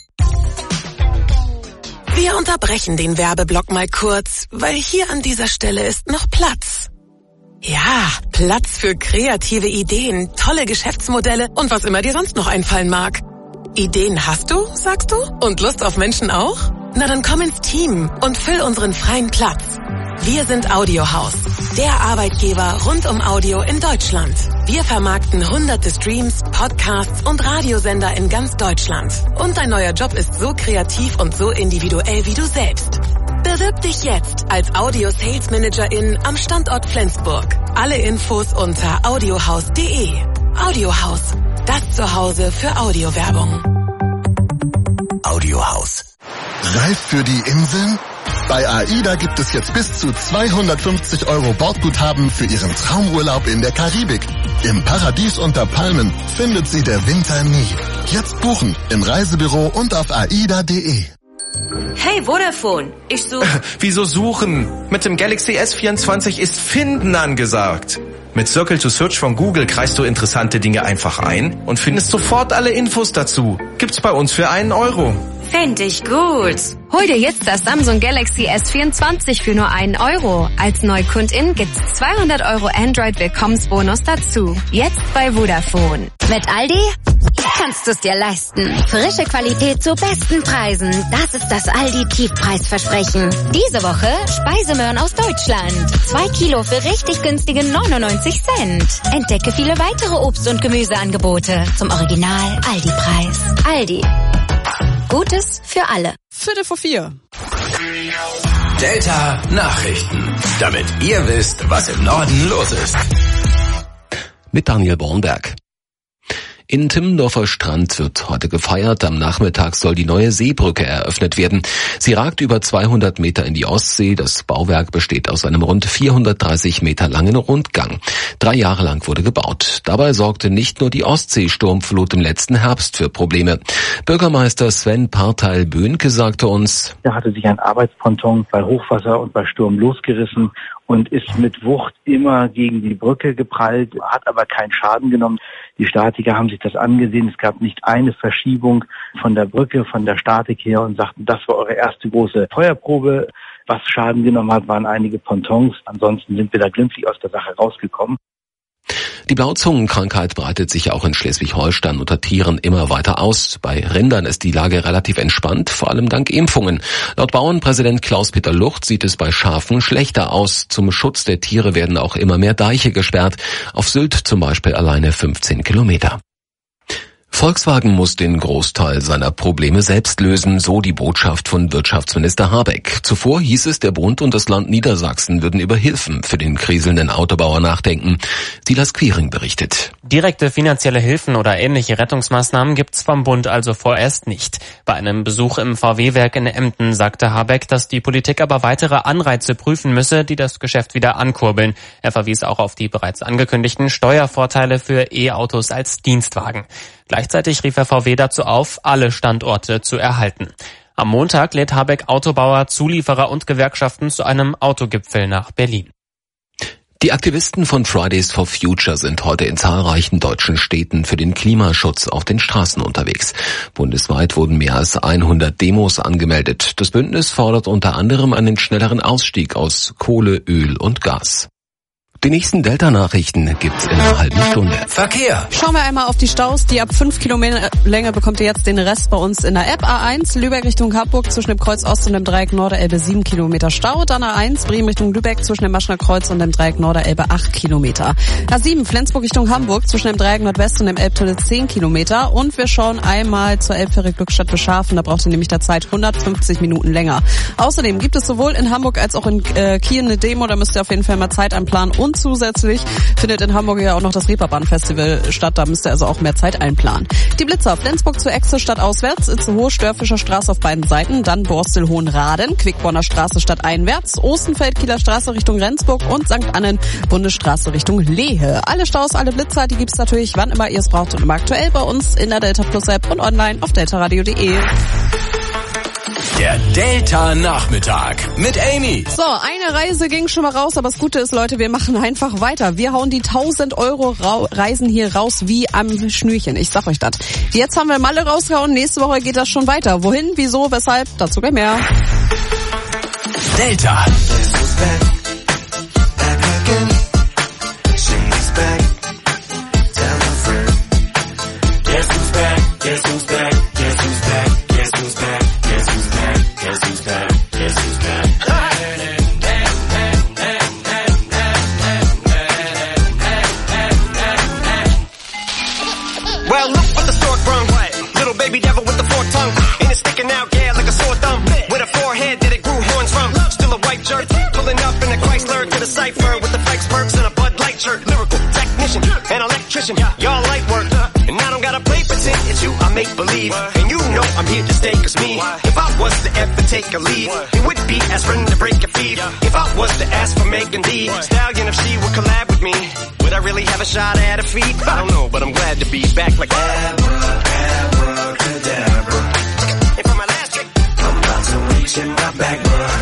Wir unterbrechen den Werbeblock mal kurz, weil hier an dieser Stelle ist noch Platz. Ja, Platz für kreative Ideen, tolle Geschäftsmodelle und was immer dir sonst noch einfallen mag. Ideen hast du, sagst du? Und Lust auf Menschen auch? Na dann komm ins Team und füll unseren freien Platz. Wir sind Audiohaus, der Arbeitgeber rund um Audio in Deutschland. Wir vermarkten hunderte Streams, Podcasts und Radiosender in ganz Deutschland. Und dein neuer Job ist so kreativ und so individuell wie du selbst. Bewirb dich jetzt als Audio-Sales-Managerin am Standort Flensburg. Alle Infos unter audiohaus punkt de. Audiohaus, das Zuhause für Audiowerbung. Audiohaus. Reif für die Inseln? Bei AIDA gibt es jetzt bis zu zweihundertfünfzig Euro Bordguthaben für Ihren Traumurlaub in der Karibik. Im Paradies unter Palmen findet Sie der Winter nie. Jetzt buchen im Reisebüro und auf aida punkt de. Hey Vodafone, ich suche... Wieso suchen? Mit dem Galaxy S vierundzwanzig ist Finden angesagt. Mit Circle to Search von Google kreist du interessante Dinge einfach ein und findest sofort alle Infos dazu. Gibt's bei uns für einen Euro. Fänd ich gut. Hol dir jetzt das Samsung Galaxy S vierundzwanzig für nur einen Euro. Als Neukundin gibt's zweihundert Euro Android-Willkommensbonus dazu. Jetzt bei Vodafone. Mit Aldi kannst du es dir leisten. Frische Qualität zu besten Preisen. Das ist das Aldi-Tiefpreisversprechen. Diese Woche Speisemöhren aus Deutschland. Zwei Kilo für richtig günstige neunundneunzig Cent. Entdecke viele weitere Obst- und Gemüseangebote zum Original Aldi-Preis. Aldi. Gutes für alle. Viertel vor vier. Delta Nachrichten. Damit ihr wisst, was im Norden los ist. Mit Daniel Bornberg. In Timmendorfer Strand wird heute gefeiert. Am Nachmittag soll die neue Seebrücke eröffnet werden. Sie ragt über zweihundert Meter in die Ostsee. Das Bauwerk besteht aus einem rund vierhundertdreißig Meter langen Rundgang. Drei Jahre lang wurde gebaut. Dabei sorgte nicht nur die Ostseesturmflut im letzten Herbst für Probleme. Bürgermeister Sven Parteil-Böhnke sagte uns: Da hatte sich ein Arbeitsponton bei Hochwasser und bei Sturm losgerissen und ist mit Wucht immer gegen die Brücke geprallt, hat aber keinen Schaden genommen. Die Statiker haben sich das angesehen. Es gab nicht eine Verschiebung von der Brücke, von der Statik her und sagten, das war eure erste große Feuerprobe. Was Schaden genommen hat, waren einige Pontons. Ansonsten sind wir da glimpflich aus der Sache rausgekommen. Die Blauzungenkrankheit breitet sich auch in Schleswig-Holstein unter Tieren immer weiter aus. Bei Rindern ist die Lage relativ entspannt, vor allem dank Impfungen. Laut Bauernpräsident Klaus-Peter Lucht sieht es bei Schafen schlechter aus. Zum Schutz der Tiere werden auch immer mehr Deiche gesperrt. Auf Sylt zum Beispiel alleine fünfzehn Kilometer. Volkswagen muss den Großteil seiner Probleme selbst lösen, so die Botschaft von Wirtschaftsminister Habeck. Zuvor hieß es, der Bund und das Land Niedersachsen würden über Hilfen für den kriselnden Autobauer nachdenken. Silas Quiring berichtet. Direkte finanzielle Hilfen oder ähnliche Rettungsmaßnahmen gibt's vom Bund also vorerst nicht. Bei einem Besuch im V W-Werk in Emden sagte Habeck, dass die Politik aber weitere Anreize prüfen müsse, die das Geschäft wieder ankurbeln. Er verwies auch auf die bereits angekündigten Steuervorteile für E-Autos als Dienstwagen. Gleichzeitig rief er V W dazu auf, alle Standorte zu erhalten. Am Montag lädt Habeck Autobauer, Zulieferer und Gewerkschaften zu einem Autogipfel nach Berlin. Die Aktivisten von Fridays for Future sind heute in zahlreichen deutschen Städten für den Klimaschutz auf den Straßen unterwegs. Bundesweit wurden mehr als hundert Demos angemeldet. Das Bündnis fordert unter anderem einen schnelleren Ausstieg aus Kohle, Öl und Gas. Die nächsten Delta-Nachrichten gibt's in einer halben Stunde. Verkehr. Schauen wir einmal auf die Staus. Die ab fünf Kilometer Länge bekommt ihr jetzt den Rest bei uns in der App. A eins, Lübeck Richtung Hamburg zwischen dem Kreuz Ost und dem Dreieck Norderelbe sieben Kilometer Stau. Dann A eins, Bremen Richtung Lübeck zwischen dem Maschner Kreuz und dem Dreieck Norderelbe acht Kilometer. A sieben, Flensburg Richtung Hamburg zwischen dem Dreieck Nordwest und dem Elbtunnel zehn Kilometer. Und wir schauen einmal zur Elbfähre Glückstadt Beschafen. Da braucht ihr nämlich derzeit hundertfünfzig Minuten länger. Außerdem gibt es sowohl in Hamburg als auch in äh, Kiel eine Demo. Da müsst ihr auf jeden Fall mal Zeit einplanen. Und zusätzlich findet in Hamburg ja auch noch das Reeperbahn-Festival statt. Da müsst ihr also auch mehr Zeit einplanen. Die Blitzer: Flensburg zur Exe statt auswärts, Itzehoe, Störfischer Straße auf beiden Seiten, dann Borstel-Hohenraden, Quickborner Straße statt einwärts, Ostenfeld, Kieler Straße Richtung Rendsburg und Sankt Annen, Bundesstraße Richtung Lehe. Alle Staus, alle Blitzer, die gibt's natürlich, wann immer ihr es braucht und immer aktuell bei uns in der Delta Plus App und online auf deltaradio punkt de. Der Delta-Nachmittag mit Amy. So, eine Reise ging schon mal raus, aber das Gute ist, Leute, wir machen einfach weiter. Wir hauen die tausend Euro Reisen hier raus wie am Schnürchen. Ich sag euch das. Jetzt haben wir Malle rausgehauen, nächste Woche geht das schon weiter. Wohin, wieso, weshalb, dazu gleich mehr. Delta. Y'all light work, and I don't gotta play pretend. It's you I make believe, and you know I'm here to stay. Cause me, if I was to ever take a lead, it would be aspirin to break your feet. If I was to ask for Megan D Stallion, if she would collab with me, would I really have a shot at her feet? I don't know, but I'm glad to be back like Abra, abracadabra. And for my last trick, I'm about to reach in my back, bruh.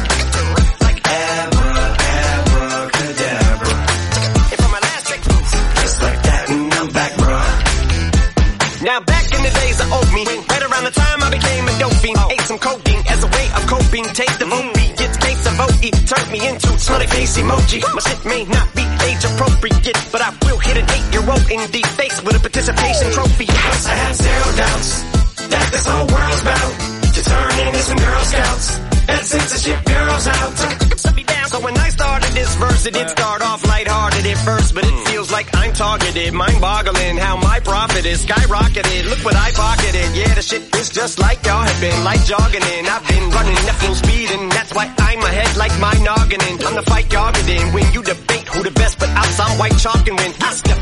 Now back in the days of old me, right around the time I became a dope fiend, ate some codeine as a way of coping. Take the vote beat, gets case of O E, turned me into smiley face emoji. My shit may not be age appropriate, but I will hit an eight-year-old in the face with a participation trophy. Yes, I have zero doubts that this whole world's about to turn into some Girl Scouts and censorship bureaus out. So when I started this verse, it did start off lighthearted at first, but it feels like I'm targeted, mind-boggling how my profit is skyrocketed. Look what I pocketed, yeah, the shit is just like y'all have been, like jogging in. I've been running at full speed, and that's why I'm ahead like my noggin. I'm the fight y'all get in when you debate who the best, but I'll sound white chalk and win. I step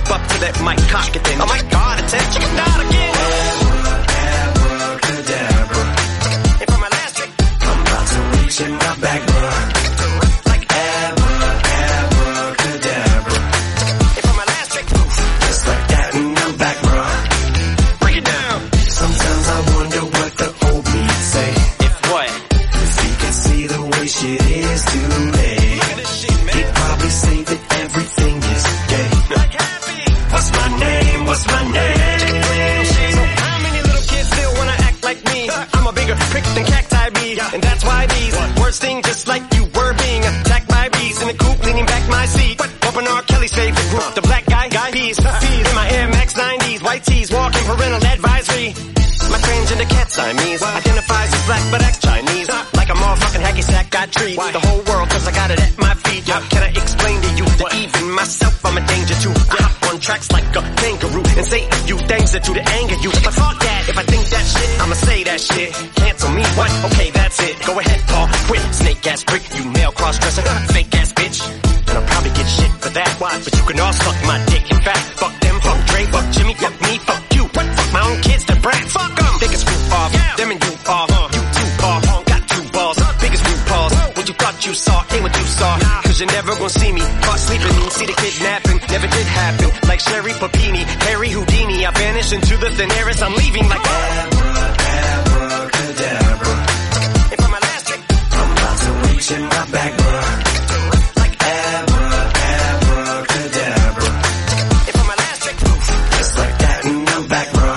step up to that mic, cock it then. Oh my God, it's that chicken out again. Abracadabra. And for my last trick, I'm about to reach in my back, bro. Like abra, abracadabra. And for my last trick, just like that, and I'm back, bro. Break it down. Sometimes I wonder what the old me say. If what? If he could see the way shit is today. He'd probably say that everything is gay. What's my name? What's my name? So how many little kids still wanna act like me? I'm a bigger prick than cacti bees, and that's why these words sting just like you were being attacked by bees in the coop, leaning back my seat. Open R. Kelly's favorite group, the black guy, guy peas, peas in my Air Max nineties, white tees, walking parental advisory. My transgender cat Siamese identifies as black but acts Chinese. Like a motherfucking hacky sack, got treat the whole world cause I got it at my feet. How can I explain to you that even myself I'm a danger to? I hop on tracks like a kangaroo and say a few things that do to anger you. But fuck that, if I think that shit, I'ma say that shit. Cancel me, what? Okay, that's it. Go ahead, Paul, quit. Snake ass prick, you male cross-dresser, fake ass bitch. And I'll probably get shit for that. But you can all suck my dick. In fact, fuck them, fuck Dre, fuck Jimmy, fuck me, fuck you. What? Fuck my own kids, the brat. Fuck them. They can screw off. Yeah. Them and you off. Uh, you two off. Uh, got two balls. Uh, biggest new balls. Whoa. What you thought you saw ain't what you saw. Nah. Cause you're never gonna see me caught sleeping. See the kidnapping. Never did happen. Like Sherry Papini, Harry Houdini. I vanish into the thin air as I'm leaving like abracadabra. And for my last trick, I'm about to reach in my back, bro. Like abracadabra. And for my last trick, just like that, and I'm back, bro.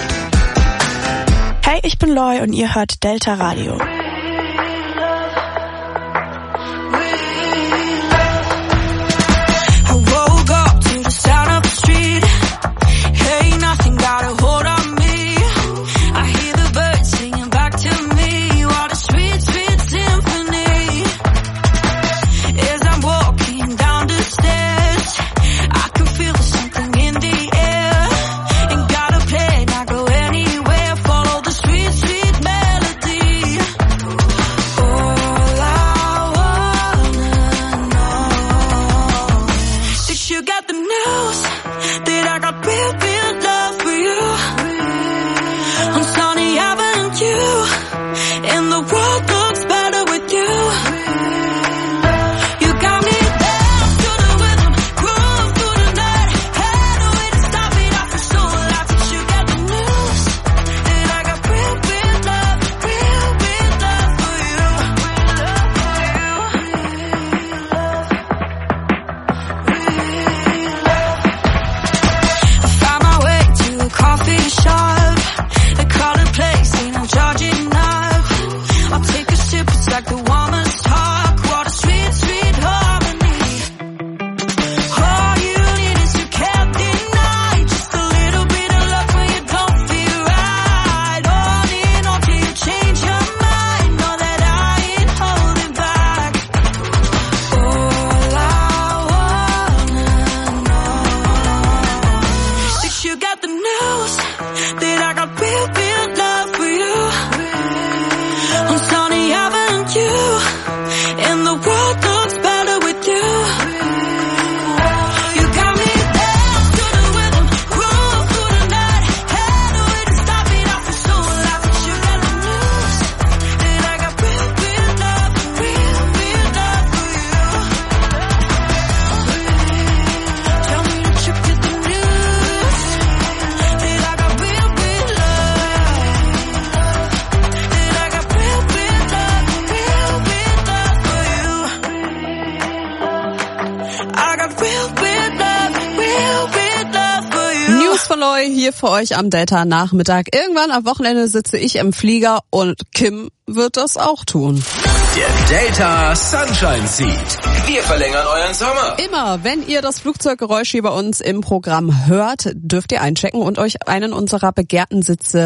Hey, ich bin Loy und ihr hört Delta Radio. I woke up to the sound of the street. Hey, nothing got a hold on me. I hear the birds singing back to me. What a sweet, sweet symphony. As I'm walking down the stairs, I can feel something in the air. Ain't got a plan, I go anywhere. Follow the sweet, sweet melody. All I wanna know is you got the news that I got real, real love for you. On Sunny Avenue, and the world looks better with you. You got me down to the rhythm, groove through the night. Had no way to stop it, I feel so alive. Since you got the news that I got real, real love, real, real love for you. I found my way to a coffee shop, a crowded place, ain't no charging enough. I'll take a sip, it's like the woman's talk. What a sweet, sweet harmony. All you need is you can't deny. Just a little bit of love when you don't feel right. On in on till you change your mind. Know that I ain't holding back. All I wanna know is you got the news that I got real, real love for you. On Sunny Avenue, and the world looks better with you. You got me down to the rhythm, groove through the night. Had no way to stop it, I feel so alive. Since you got the news that I got real, real love, real, real love for you. Tell me that you get the news that I got real, real love. That I got real, real love, real, real love for you. I got real, real love, real, real love for you. News von Loy hier für euch am Delta-Nachmittag. Irgendwann am Wochenende sitze ich im Flieger und Kim wird das auch tun. Der Delta Sunshine Seat. Wir verlängern euren Sommer. Immer, wenn ihr das Flugzeuggeräusch hier bei uns im Programm hört, dürft ihr einchecken und euch einen unserer begehrten Sitze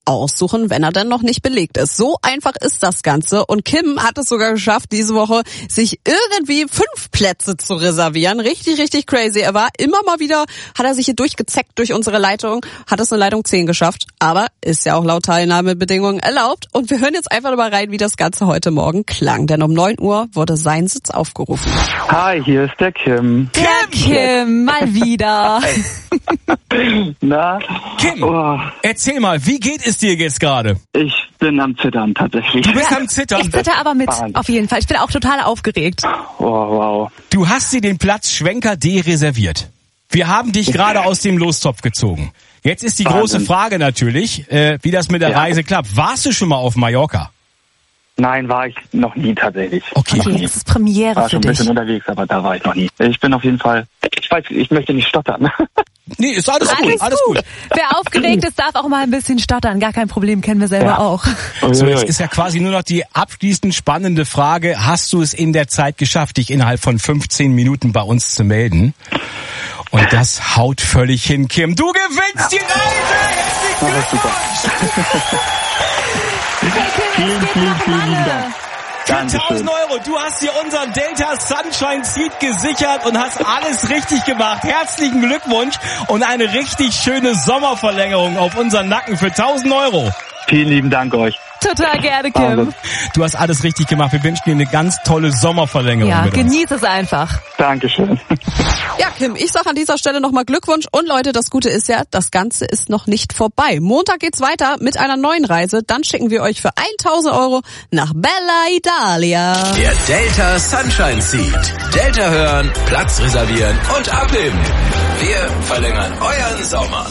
aussuchen, wenn er denn noch nicht belegt ist. So einfach ist das Ganze. Und Kim hat es sogar geschafft, diese Woche sich irgendwie fünf Plätze zu reservieren. Richtig, richtig crazy. Er war immer mal wieder, hat er sich hier durchgezeckt durch unsere Leitung, hat es in Leitung zehn geschafft. Aber ist ja auch laut Teilnahmebedingungen erlaubt. Und wir hören jetzt einfach mal rein, wie das Ganze heute Morgen klang. Denn um neun Uhr wurde sein Sitz aufgerufen. Hi, hier ist der Kim. Der Kim, mal wieder. Na? Kim, oh. erzähl mal, wie geht es dir jetzt gerade? Ich bin am Zittern tatsächlich. Du bist am Zittern? Ich zitter aber mit, auf jeden Fall. Ich bin auch total aufgeregt. Oh, wow. Du hast dir den Platz Schwenker D reserviert. Wir haben dich gerade aus dem Lostopf gezogen. Jetzt ist die Wahnsinn. große Frage natürlich, äh, wie das mit der Ja. Reise klappt. Warst du schon mal auf Mallorca? Nein, war ich noch nie tatsächlich. Okay. Noch nie. Das ist Premiere war für schon ein dich. bisschen unterwegs, aber da war ich noch nie. Ich bin auf jeden Fall, ich weiß, ich möchte nicht stottern. Nee, ist alles, Alles gut, alles gut. Wer aufgeregt ist, darf auch mal ein bisschen stottern. Gar kein Problem, kennen wir selber Ja. auch. So, jetzt ist ja quasi nur noch die abschließend spannende Frage. Hast du es in der Zeit geschafft, dich innerhalb von fünfzehn Minuten bei uns zu melden? Und das haut völlig hin, Kim. Du gewinnst die Reise! Herzlichen Glückwunsch! Vielen, vielen, vielen lieben Dank. Für Dankeschön. tausend Euro, du hast dir unseren Delta Sunshine Seat gesichert und hast alles richtig gemacht. Herzlichen Glückwunsch und eine richtig schöne Sommerverlängerung auf unseren Nacken für tausend Euro. Vielen lieben Dank euch. Total gerne, Kim. Du hast alles richtig gemacht. Wir wünschen dir eine ganz tolle Sommerverlängerung Ja, mit uns. genieß es einfach. Dankeschön. Ja, Kim, ich sag an dieser Stelle nochmal Glückwunsch. Und Leute, das Gute ist ja, das Ganze ist noch nicht vorbei. Montag geht's weiter mit einer neuen Reise. Dann schicken wir euch für tausend Euro nach Bella Italia. Der Delta Sunshine Seat. Delta hören, Platz reservieren und abheben. Wir verlängern euren Sommer.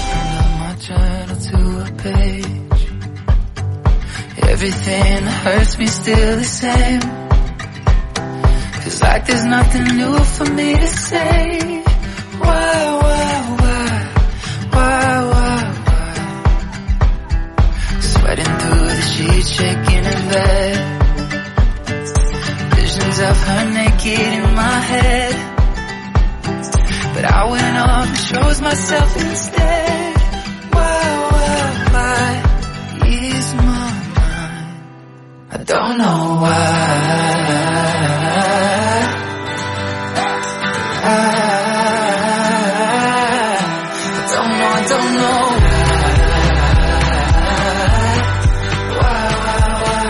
Everything hurts me still the same. Feels like there's nothing new for me to say. Why, why, why, why, why, why? Sweating through the sheets, shaking in bed. Visions of her naked in my head. But I went off and chose myself instead. Why, why, why is my I don't know why. I, I don't know, I don't know why. Why, why,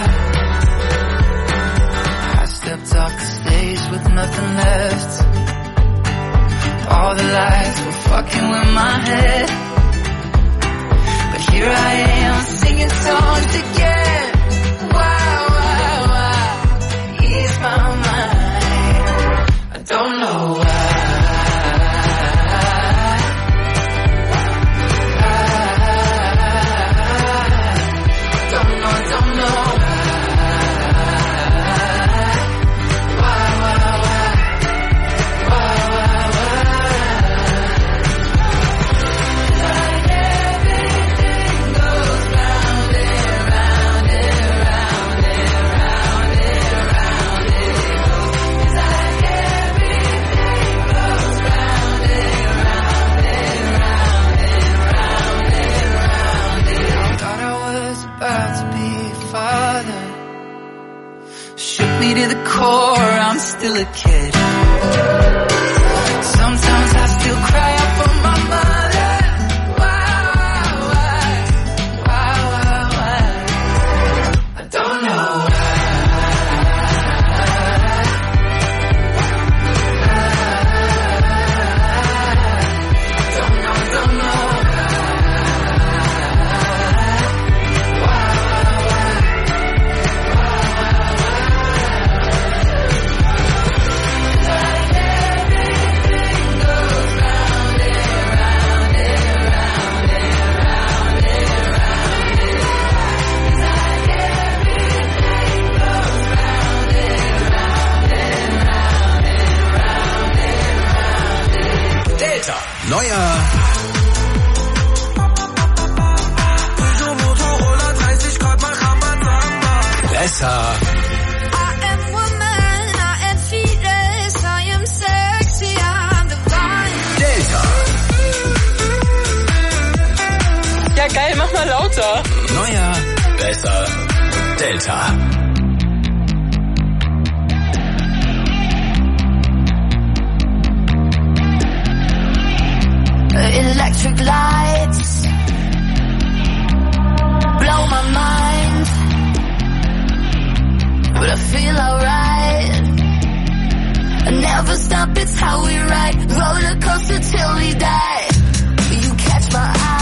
why? I stepped off the stage with nothing left. All the lights were fucking with my head. But here I am singing songs again. Don't know why. Don't know, don't know why. Why, why, why? Why, why, why? Like everything goes round and round and round and round and round it goes. It's like about to be a father. Shook me to the core, I'm still a kid. Sometimes I still cry out for my mother. Why, why, why, why, why? I don't know why. Don't know, don't know. Neuer besser Ja geil, mach mal immer lauter. Neuer, besser, Delta. Electric lights blow my mind, but I feel alright. I never stop, it's how we ride. Roller coaster till we die. You catch my eye.